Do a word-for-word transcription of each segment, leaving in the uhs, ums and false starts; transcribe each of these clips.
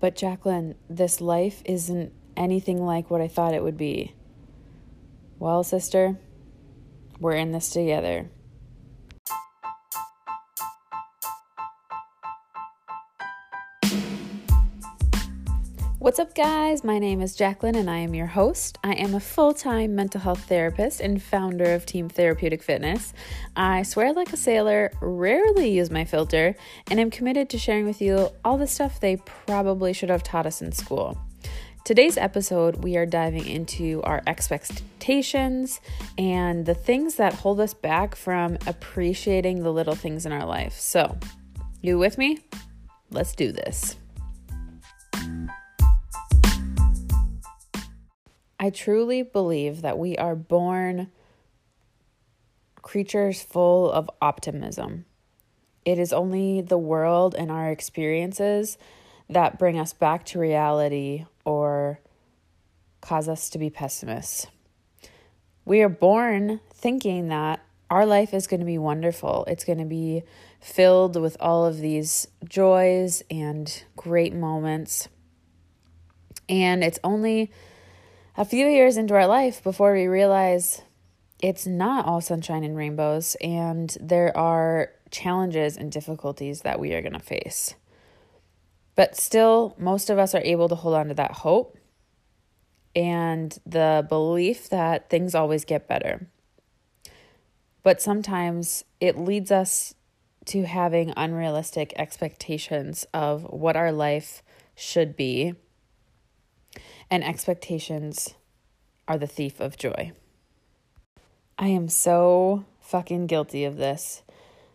But Jacqueline, this life isn't anything like what I thought it would be. Well, sister, we're in this together. What's up, guys? My name is Jacqueline, and I am your host. I am a full-time mental health therapist and founder of Team Therapeutic Fitness. I swear like a sailor, rarely use my filter, and I'm committed to sharing with you all the stuff they probably should have taught us in school. Today's episode, we are diving into our expectations and the things that hold us back from appreciating the little things in our life. So, you with me? Let's do this. I truly believe that we are born creatures full of optimism. It is only the world and our experiences that bring us back to reality or cause us to be pessimists. We are born thinking that our life is going to be wonderful. It's going to be filled with all of these joys and great moments. And it's only a few years into our life before we realize it's not all sunshine and rainbows, and there are challenges and difficulties that we are going to face. But still, most of us are able to hold on to that hope and the belief that things always get better. But sometimes it leads us to having unrealistic expectations of what our life should be. And expectations are the thief of joy. I am so fucking guilty of this.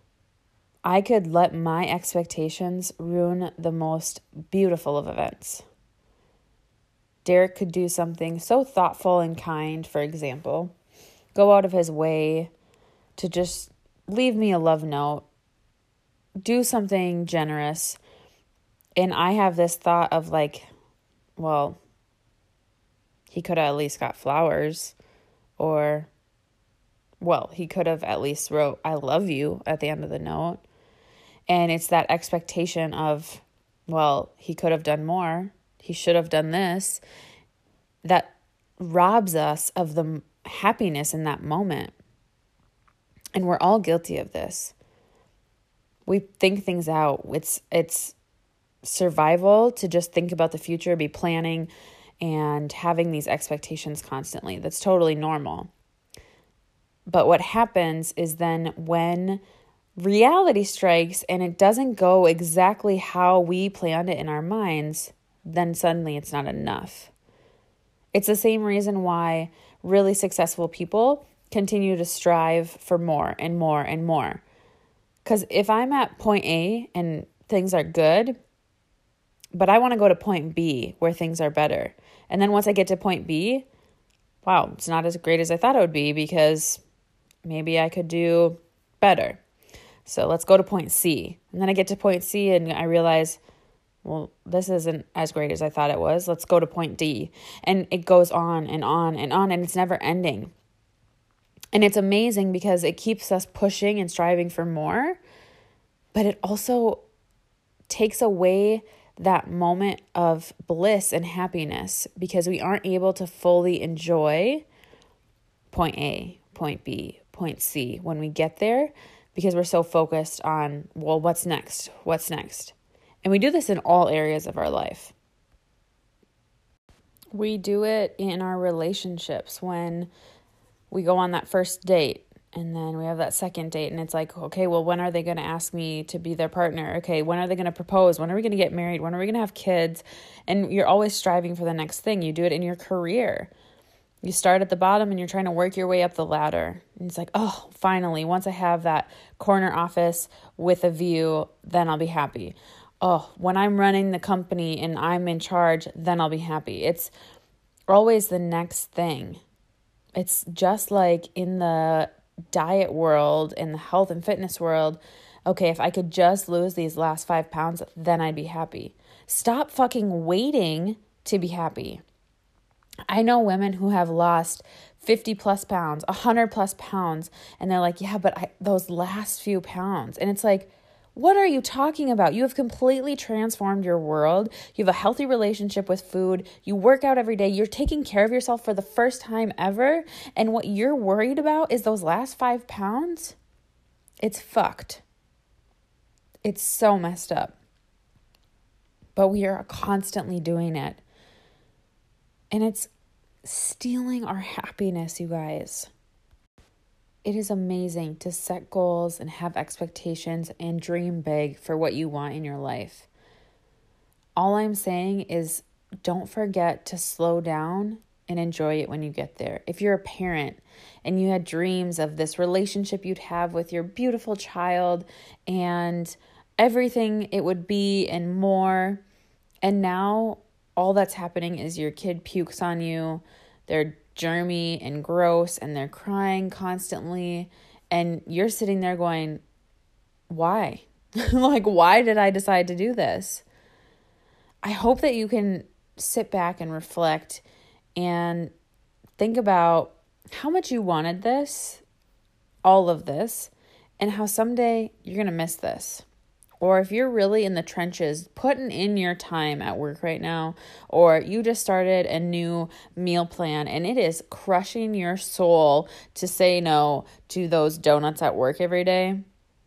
I could let my expectations ruin the most beautiful of events. Derek could do something so thoughtful and kind, for example, go out of his way to just leave me a love note, do something generous, and I have this thought of like, well, he could have at least got flowers, or, well, he could have at least wrote, I love you at the end of the note. And it's that expectation of, well, he could have done more. He should have done this. That robs us of the happiness in that moment. And we're all guilty of this. We think things out. It's, it's survival to just think about the future, be planning, and having these expectations constantly. That's totally normal. But what happens is then when reality strikes and it doesn't go exactly how we planned it in our minds, then suddenly it's not enough. It's the same reason why really successful people continue to strive for more and more and more. Because if I'm at point A and things are good, but I want to go to point B where things are better. And then once I get to point B, wow, it's not as great as I thought it would be because maybe I could do better. So let's go to point C. And then I get to point C and I realize, well, this isn't as great as I thought it was. Let's go to point D. And it goes on and on and on, and it's never ending. And it's amazing because it keeps us pushing and striving for more, but it also takes away that moment of bliss and happiness because we aren't able to fully enjoy point A, point B, point C when we get there because we're so focused on, well, what's next? What's next? And we do this in all areas of our life. We do it in our relationships when we go on that first date. And then we have that second date and it's like, okay, well, when are they going to ask me to be their partner? Okay, when are they going to propose? When are we going to get married? When are we going to have kids? And you're always striving for the next thing. You do it in your career. You start at the bottom and you're trying to work your way up the ladder. And it's like, oh, finally, once I have that corner office with a view, then I'll be happy. Oh, when I'm running the company and I'm in charge, then I'll be happy. It's always the next thing. It's just like in the diet world, in the health and fitness world, okay, if I could just lose these last five pounds, then I'd be happy. Stop fucking waiting to be happy. I know women who have lost fifty plus pounds, one hundred plus pounds, and they're like, yeah, but I, those last few pounds. And it's like, What are you talking about? You have completely transformed your world. You have a healthy relationship with food. You work out every day. You're taking care of yourself for the first time ever. And what you're worried about is those last five pounds. It's fucked. It's so messed up. But we are constantly doing it. And it's stealing our happiness, you guys. It is amazing to set goals and have expectations and dream big for what you want in your life. All I'm saying is don't forget to slow down and enjoy it when you get there. If you're a parent and you had dreams of this relationship you'd have with your beautiful child and everything it would be and more, and now all that's happening is your kid pukes on you, they're germy and gross and they're crying constantly, and you're sitting there going, why? Like, why did I decide to do this? I hope that you can sit back and reflect and think about how much you wanted this, all of this, and how someday you're going to miss this. Or if you're really in the trenches, putting in your time at work right now, or you just started a new meal plan and it is crushing your soul to say no to those donuts at work every day,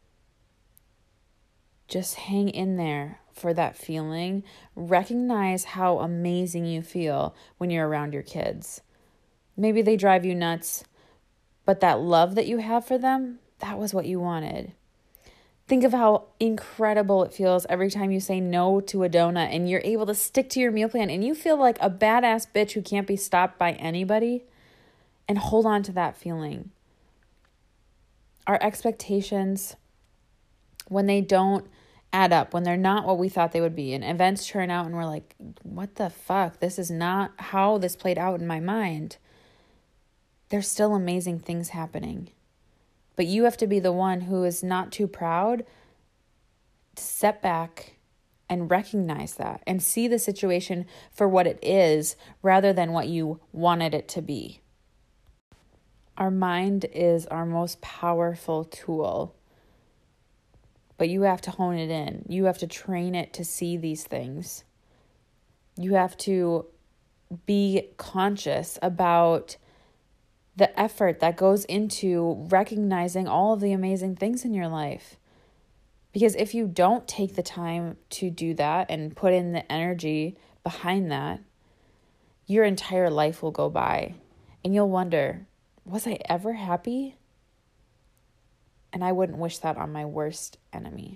just hang in there for that feeling. Recognize how amazing you feel when you're around your kids. Maybe they drive you nuts, but that love that you have for them, that was what you wanted. Think of how incredible it feels every time you say no to a donut and you're able to stick to your meal plan and you feel like a badass bitch who can't be stopped by anybody, and hold on to that feeling. Our expectations, when they don't add up, when they're not what we thought they would be, and events turn out and we're like, what the fuck? This is not how this played out in my mind. There's still amazing things happening. But you have to be the one who is not too proud to step back and recognize that and see the situation for what it is rather than what you wanted it to be. Our mind is our most powerful tool, but you have to hone it in. You have to train it to see these things. You have to be conscious about the effort that goes into recognizing all of the amazing things in your life. Because if you don't take the time to do that and put in the energy behind that, your entire life will go by and you'll wonder, was I ever happy? And I wouldn't wish that on my worst enemy.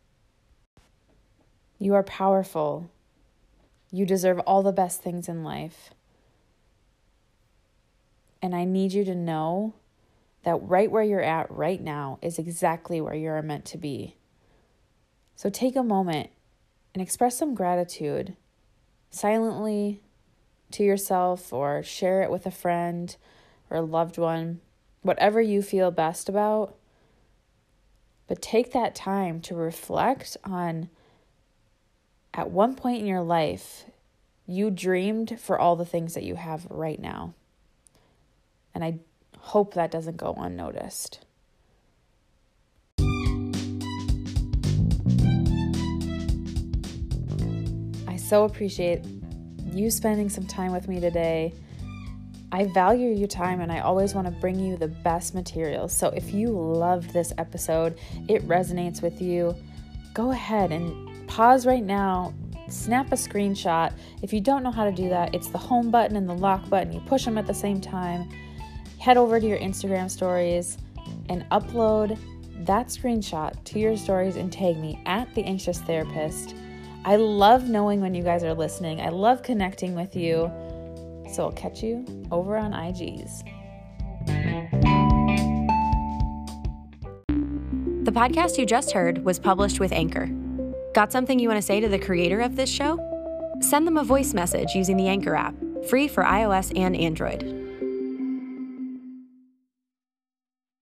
You are powerful. You deserve all the best things in life. And I need you to know that right where you're at right now is exactly where you're meant to be. So take a moment and express some gratitude silently to yourself, or share it with a friend or a loved one, whatever you feel best about. But take that time to reflect on, at one point in your life, you dreamed for all the things that you have right now. And I hope that doesn't go unnoticed. I so appreciate you spending some time with me today. I value your time and I always want to bring you the best materials. So if you loved this episode, it resonates with you, go ahead and pause right now, snap a screenshot. If you don't know how to do that, it's the home button and the lock button. You push them at the same time. Head over to your Instagram stories and upload that screenshot to your stories and tag me at The Anxious Therapist. I love knowing when you guys are listening. I love connecting with you. So I'll catch you over on I Gs. The podcast you just heard was published with Anchor. Got something you want to say to the creator of this show? Send them a voice message using the Anchor app, free for iOS and Android.